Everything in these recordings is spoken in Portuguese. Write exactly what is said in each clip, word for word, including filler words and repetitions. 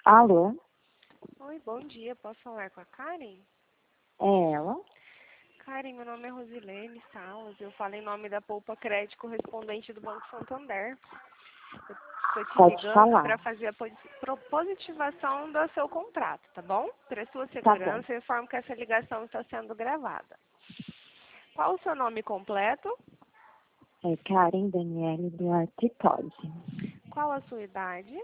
Alô? Oi, bom dia. Posso falar com a Karen? É ela? Karen, meu nome é Rosilene Salas. Eu falo em nome da Poupa Crédito correspondente do Banco Santander. Eu estou te Pode ligando falar. para fazer a posi- pro- positivação do seu contrato, tá bom? Para sua Tá bom. segurança, eu informo que essa ligação está sendo gravada. Qual o seu nome completo? É Karen Daniele Duarte Todd. Qual a sua idade?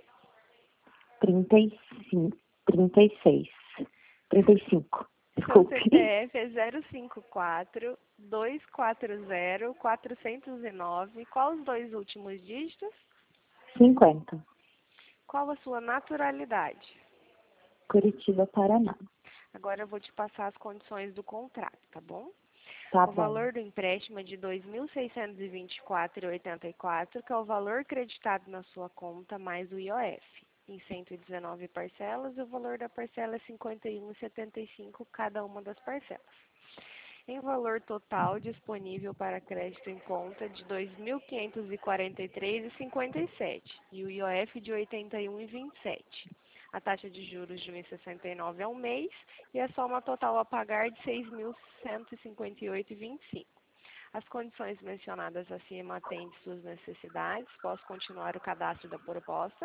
trinta e cinco, trinta e seis. trinta e cinco. Seu Desculpe. C P F é zero cinco quatro, dois quatro zero, quatro zero nove. Qual os dois últimos dígitos? cinquenta. Qual a sua naturalidade? Curitiba, Paraná. Agora eu vou te passar as condições do contrato, tá bom? Tá O bom. valor do empréstimo é de dois mil seiscentos e vinte e quatro reais e oitenta e quatro centavos, que é o valor creditado na sua conta, mais o I O F, em cento e dezenove parcelas, e o valor da parcela é cinquenta e um reais e setenta e cinco centavos cada uma das parcelas. Em valor total disponível para crédito em conta de dois mil quinhentos e quarenta e três reais e cinquenta e sete centavos e o I O F de oitenta e um reais e vinte e sete centavos. A taxa de juros de um vírgula sessenta e nove ao mês e a soma total a pagar de seis mil cento e cinquenta e oito reais e vinte e cinco centavos. As condições mencionadas acima atendem suas necessidades. Posso continuar o cadastro da proposta?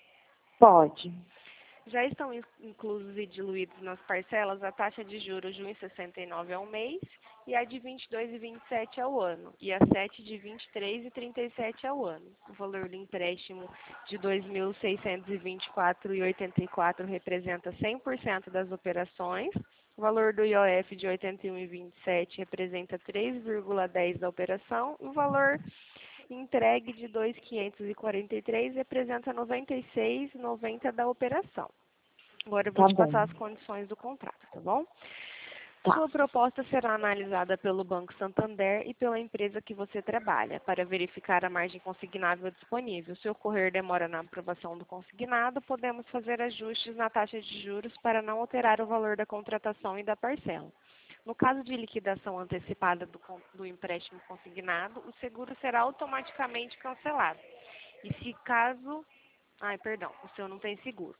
Pode. Já estão in- inclusos e diluídos nas parcelas a taxa de juros de um vírgula sessenta e nove ao mês e a de vinte e dois reais e vinte e sete centavos ao ano e a sete de vinte e três reais e trinta e sete centavos ao ano. O valor do empréstimo de dois mil seiscentos e vinte e quatro reais e oitenta e quatro centavos representa cem por cento das operações. O valor do I O F de oitenta e um reais e vinte e sete centavos representa três vírgula dez por cento da operação. E o valor entregue de dois mil quinhentos e quarenta e três representa noventa e seis reais e noventa centavos da operação. Agora eu vou Tá te bom. passar as condições do contrato, tá bom? Tá. Sua proposta será analisada pelo Banco Santander e pela empresa que você trabalha, para verificar a margem consignável disponível. Se ocorrer demora na aprovação do consignado, podemos fazer ajustes na taxa de juros para não alterar o valor da contratação e da parcela. No caso de liquidação antecipada do, con- do empréstimo consignado, o seguro será automaticamente cancelado. E se caso... Ai, perdão, o seu não tem seguro.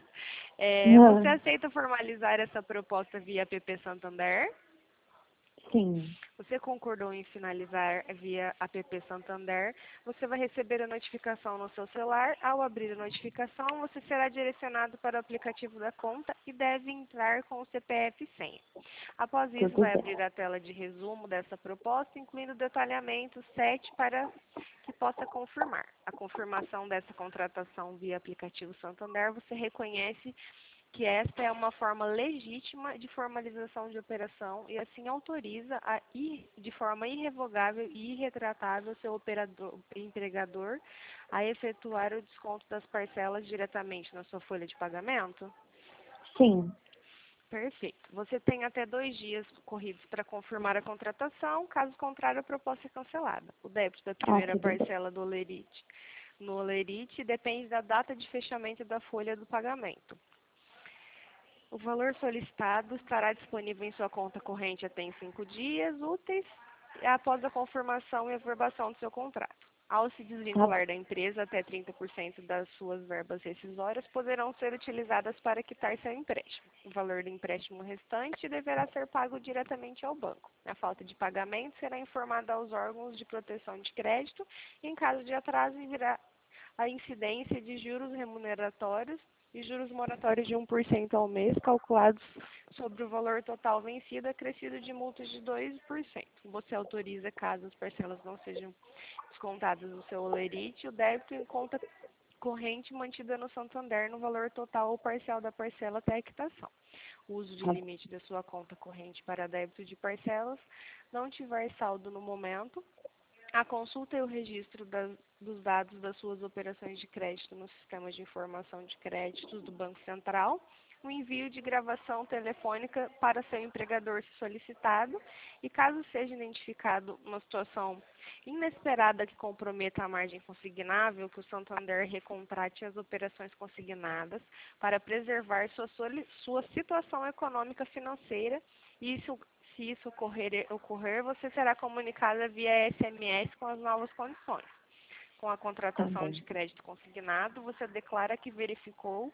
É, você Ah, aceita formalizar essa proposta via app Santander? sim. Você concordou em finalizar via app Santander? Você vai receber a notificação no seu celular. Ao abrir a notificação, você será direcionado para o aplicativo da conta e deve entrar com o C P F e senha. Após isso, Tudo vai bem. abrir a tela de resumo dessa proposta, incluindo detalhamento sete para que possa confirmar. A confirmação dessa contratação via aplicativo Santander, você reconhece que esta é uma forma legítima de formalização de operação e assim autoriza a ir de forma irrevogável e irretratável seu operador, empregador a efetuar o desconto das parcelas diretamente na sua folha de pagamento? Sim. Perfeito. Você tem até dois dias corridos para confirmar a contratação, caso contrário a proposta é cancelada. O débito da Ah, primeira tudo bem. parcela do Olerite no Olerite depende da data de fechamento da folha do pagamento. O valor solicitado estará disponível em sua conta corrente até em cinco dias úteis após a confirmação e aprovação do seu contrato. Ao se Tá desvincular bom. da empresa, até trinta por cento das suas verbas rescisórias poderão ser utilizadas para quitar seu empréstimo. O valor do empréstimo restante deverá ser pago diretamente ao banco. A falta de pagamento será informada aos órgãos de proteção de crédito e, em caso de atraso, virá a incidência de juros remuneratórios e juros moratórios de um por cento ao mês, calculados sobre o valor total vencido, acrescido de multas de dois por cento. Você autoriza, caso as parcelas não sejam descontadas do seu olerite, o débito em conta corrente mantida no Santander no valor total ou parcial da parcela até a quitação. O uso de Tá bom. limite da sua conta corrente para débito de parcelas não tiver saldo no momento, a consulta e o registro das, dos dados das suas operações de crédito no sistema de informação de créditos do Banco Central, o envio de gravação telefônica para seu empregador se solicitado e, caso seja identificado uma situação inesperada que comprometa a margem consignável, que o Santander recontrate as operações consignadas para preservar sua, soli- sua situação econômica financeira e isso se isso ocorrer, ocorrer, você será comunicada via S M S com as novas condições. Com a Tá contratação bom. de crédito consignado, você declara que verificou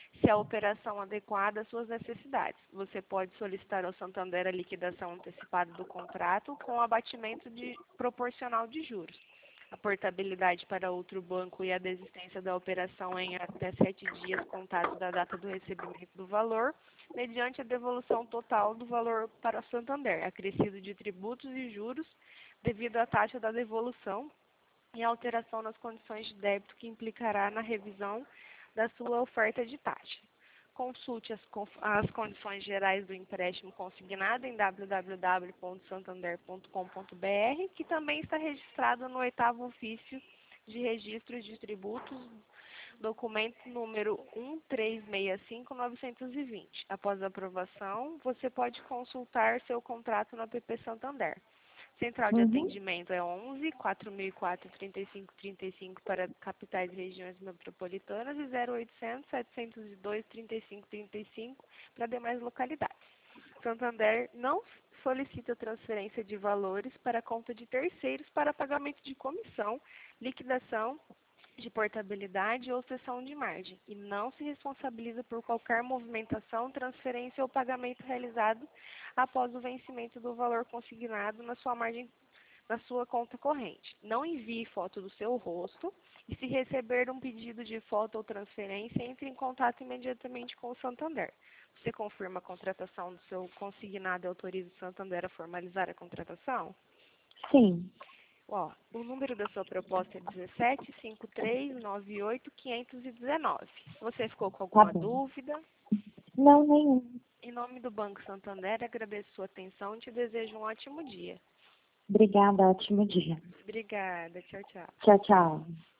se a operação adequada às suas necessidades. Você pode solicitar ao Santander a liquidação antecipada do contrato com abatimento de, proporcional de juros. A portabilidade para outro banco e a desistência da operação em até sete dias contados da data do recebimento do valor, mediante a devolução total do valor para o Santander, acrescido de tributos e juros devido à taxa da devolução e a alteração nas condições de débito que implicará na revisão da sua oferta de taxa. Consulte as, as condições gerais do empréstimo consignado em w w w ponto santander ponto com ponto b r, que também está registrado no oitavo ofício de registros de tributos, documento número um três seis cinco novecentos e vinte. Após a aprovação, você pode consultar seu contrato no app Santander. Central de Uhum. atendimento é onze, quatro mil e quatro, trinta e cinco trinta e cinco para capitais e regiões metropolitanas e zero oitocentos, setecentos e dois, trinta e cinco trinta e cinco para demais localidades. Santander não solicita transferência de valores para conta de terceiros para pagamento de comissão, liquidação de portabilidade ou cessão de margem e não se responsabiliza por qualquer movimentação, transferência ou pagamento realizado após o vencimento do valor consignado na sua margem, na sua conta corrente. Não envie foto do seu rosto e, se receber um pedido de foto ou transferência, entre em contato imediatamente com o Santander. Você confirma a contratação do seu consignado e autoriza o Santander a formalizar a contratação? Sim. Ó, o número da sua proposta é dezessete, cinquenta e três, noventa e oito, quinhentos e dezenove. Você ficou com alguma Tá bom. dúvida? Não, nenhum. Em nome do Banco Santander, agradeço sua atenção e te desejo um ótimo dia. Obrigada, ótimo dia. Obrigada. Tchau, tchau. Tchau, tchau.